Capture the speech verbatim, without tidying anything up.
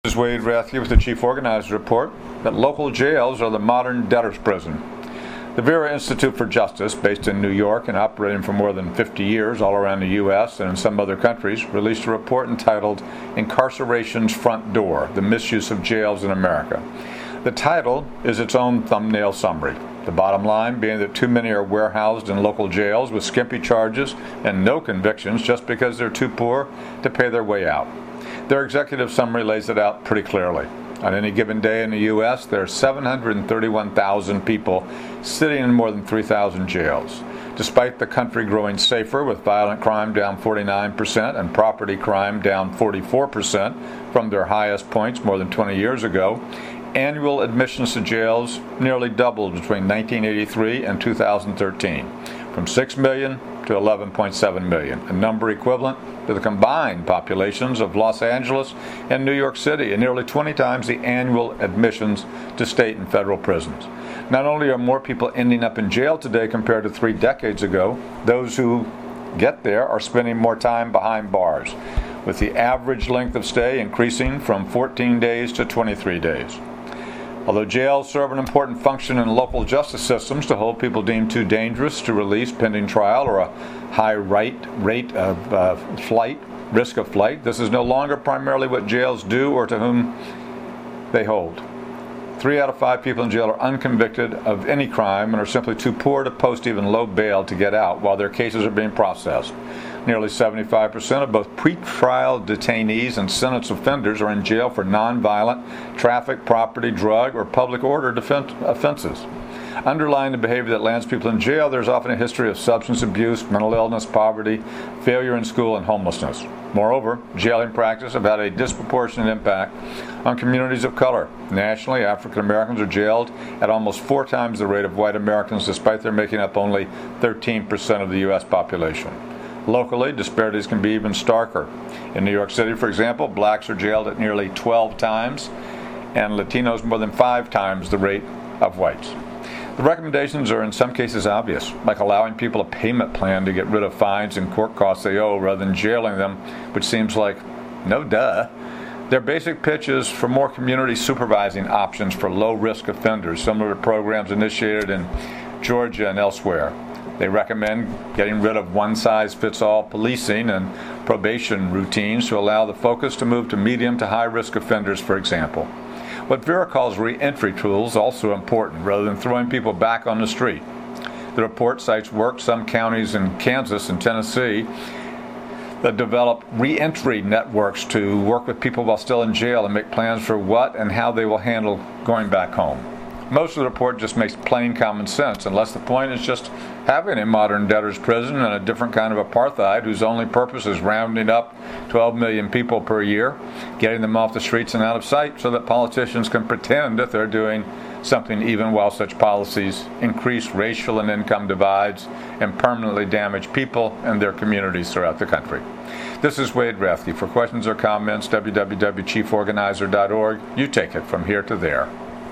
This is Wade Rathke with the Chief Organizer Report that local jails are the modern debtor's prison. The Vera Institute for Justice, based in New York and operating for more than fifty years all around the U S and in some other countries, released a report entitled Incarceration's Front Door: The Misuse of Jails in America. The title is its own thumbnail summary. The bottom line being that too many are warehoused in local jails with skimpy charges and no convictions just because they're too poor to pay their way out. Their executive summary lays it out pretty clearly. On any given day in the U S, there are seven hundred thirty-one thousand people sitting in more than three thousand jails. Despite the country growing safer, with violent crime down forty-nine percent and property crime down forty-four percent from their highest points more than twenty years ago, annual admissions to jails nearly doubled between nineteen eighty-three and two thousand thirteen, from six million to eleven point seven million, a number equivalent to the combined populations of Los Angeles and New York City, and nearly twenty times the annual admissions to state and federal prisons. Not only are more people ending up in jail today compared to three decades ago, those who get there are spending more time behind bars, with the average length of stay increasing from fourteen days to twenty-three days. Although jails serve an important function in local justice systems to hold people deemed too dangerous to release pending trial or a high rate, rate of uh, flight, risk of flight, this is no longer primarily what jails do or to whom they hold. Three out of five people in jail are unconvicted of any crime and are simply too poor to post even low bail to get out while their cases are being processed. Nearly seventy-five percent of both pretrial detainees and sentence offenders are in jail for nonviolent traffic, property, drug, or public order defense offenses. Underlying the behavior that lands people in jail, there's often a history of substance abuse, mental illness, poverty, failure in school, and homelessness. Moreover, jailing practice have had a disproportionate impact on communities of color. Nationally, African Americans are jailed at almost four times the rate of white Americans, despite their making up only thirteen percent of the U S population. Locally, disparities can be even starker. In New York City, for example, blacks are jailed at nearly twelve times, and Latinos more than five times the rate of whites. The recommendations are in some cases obvious, like allowing people a payment plan to get rid of fines and court costs they owe rather than jailing them, which seems like no duh. Their basic pitch is for more community supervising options for low-risk offenders, similar to programs initiated in Georgia and elsewhere. They recommend getting rid of one-size-fits-all policing and probation routines to allow the focus to move to medium to high-risk offenders, for example. What Vera calls re-entry tools is also important, rather than throwing people back on the street. The report cites work some counties in Kansas and Tennessee that develop re-entry networks to work with people while still in jail and make plans for what and how they will handle going back home. Most of the report just makes plain common sense, unless the point is just having a modern debtor's prison and a different kind of apartheid whose only purpose is rounding up twelve million people per year, getting them off the streets and out of sight so that politicians can pretend that they're doing something, even while such policies increase racial and income divides and permanently damage people and their communities throughout the country. This is Wade Rathke. For questions or comments, w w w dot chief organizer dot org. You take it from here to there.